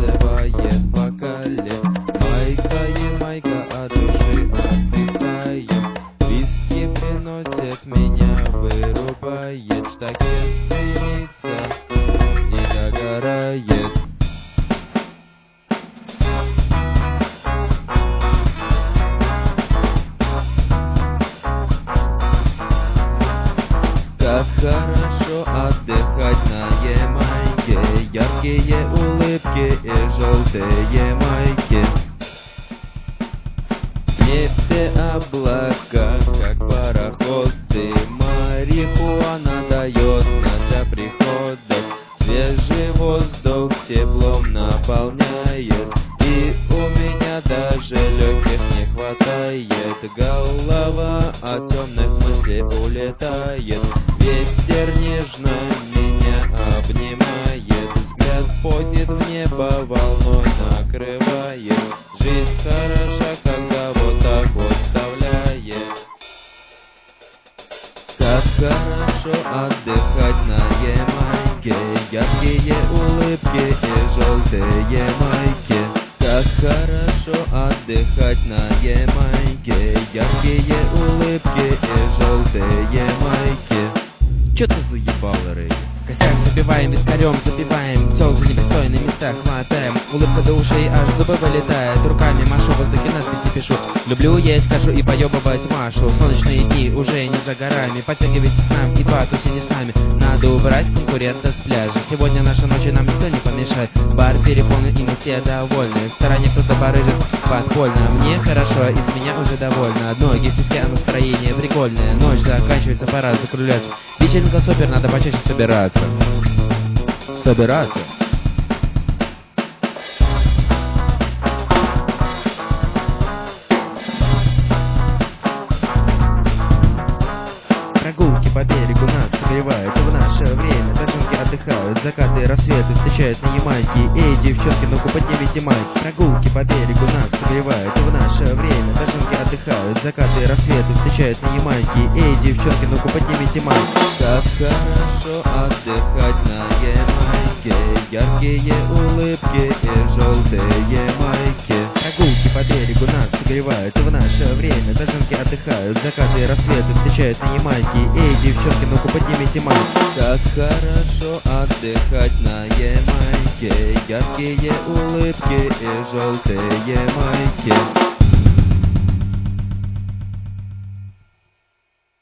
танцевает в бокале. Майка, Ямайка, от души отдыхаем. Виски приносит, меня вырубает. Штакет дымится и догорает. Как хорошо отдыхать на Ямайке. Яркие улыбки и желтые майки. В небе облака, как пароходы. Марихуана дает знать о приходах. Свежий воздух теплом наполняет. И у меня даже легких не хватает. Голова от темных мыслей улетает. Ветер нежно меня обнимает. Взгляд поднят в небо, волной накрывает. Жизнь хороша, когда вот так вот вставляет. Как хорошо отдыхать на Ямайке. Яркие улыбки и желтые майки. Как хорошо отдыхать на Ямайке. Яркие улыбки и желтые майки. Чё ты заебала, Рэй? Косяк забиваем, вискарем запиваем. Тёл за непристойные места хватаем. Улыбка до ушей, аж зубы вылетает. Руками машу, в воздухе надписи пишу. Люблю есть, скажу и поёбывать Машу. Солнечные дни уже не за горами. Подтягивайтесь к нам и потуси не с нами. Надо убрать конкурента с пляжа. Сегодня наша ночь, нам никто не помешает. Бар переполнен и мы все довольны. В стороне кто-то барыжит подпольно. Мне хорошо, из меня уже довольно. Ноги в песке, а настроение прикольное. Ночь заканчивается, пора закругляться. Вечеринка супер, надо почаще собираться. Собираться. Прогулки по берегу нас согревают. В наше время тажинки отдыхают. Закаты и рассветы встречают на Ямайке. Эй, девчонки, ну-ка поднимите майки. Прогулки по берегу нас согревают. В наше время тажинки отдыхают. Закаты и рассветы встречают на Ямайке. Эй, девчонки, ну-ка поднимите майки. Как хорошо отдыхать на Ямайке. Яркие улыбки и желтые майки. Прогулки по берегу нас согревают. В наше время тажинки отдыхают. Закаты и рассветы встречают на Ямайке. Эй, девчонки, ну-ка поднимите майки. Как хорошо отдыхать на Ямайке. Яркие улыбки и желтые майки.